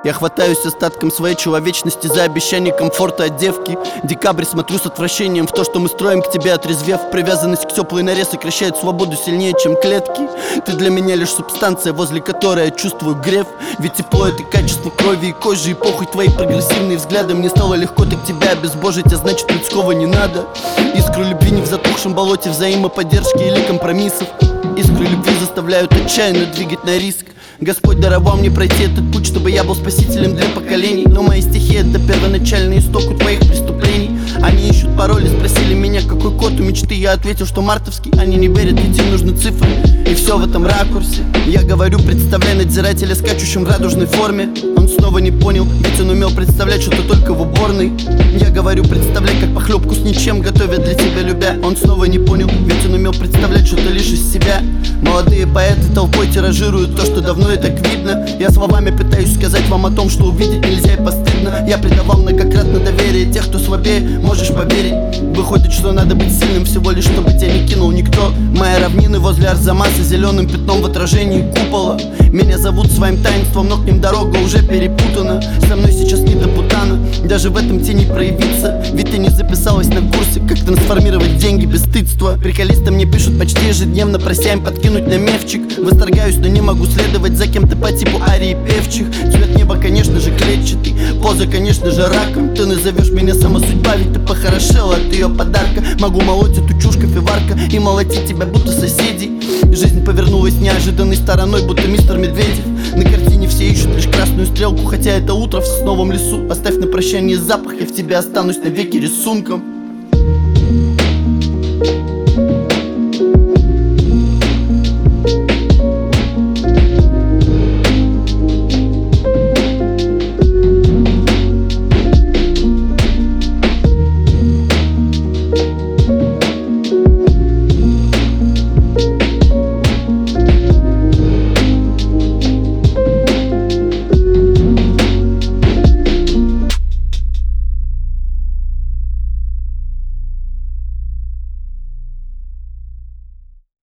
Я хватаюсь остатком своей человечности за обещание комфорта от девки. Декабрь, смотрю с отвращением в то, что мы строим к тебе, отрезвев. Привязанность к теплой норе сокращает свободу сильнее, чем клетки. Ты для меня лишь субстанция, возле которой я чувствую грев. Ведь тепло — это качество крови и кожи, и похуй твои прогрессивные взгляды. Мне стало легко так тебя обезбожить, а значит людского не надо. Искру любви не в затухшем болоте взаимоподдержки или компромиссов. Искры любви заставляют отчаянно двигать на риск. Господь даровал мне пройти этот путь, чтобы я был спасителем для поколений. Но мои стихи — это первоначальный исток у твоих преступлений. Они ищут пароли, спросили меня, какой код у мечты. Я ответил, что мартовский. Они не верят, ведь им нужны цифры. И все в этом ракурсе. Я говорю, представляй надзирателя, скачущим в радужной форме. Он снова не понял, ведь он умел представлять что-то только в уборной. Я говорю, представляй, как похлебку с ничем готовят для тебя, любя. Он снова не понял, ведь он умел представлять что-то лишь из себя. Молодые поэты толпой тиражируют то, что давно и так видно. Я словами пытаюсь сказать вам о том, что увидеть нельзя и постыдно. Я предавал многократно доверие тех, кто слабее, можешь поверить. Выходит, что надо быть сильным всего лишь, чтобы тебя не кинул никто. Мои равнины возле Арзамаса зеленым пятном в отражении купола. Меня зовут своим таинством, но к ним дорога уже перепутана. Со мной сейчас не до Бутана, даже в этом тени проявиться. Ведь ты не записалась на курсе, как трансформировать деньги без стыдства. Приколисты мне пишут почти ежедневно, прося им подкинуть на мефчик. Восторгаюсь, но не могу следовать за кем-то по типу Арии Певчих. Цвет неба, конечно же, клетчатый, поза, конечно же, раком. Ты назовешь меня сама судьба, ведь ты похорошела от ее подарка. Могу молоть эту чушь кофеварка и молотить тебя, будто соседей. Жизнь повернулась неожиданной стороной, будто мистер Медведев. На картине все ищут лишь красную стрелку, хотя это утро в сосновом лесу. Оставь на прощание запах, я в тебе останусь навеки рисунком.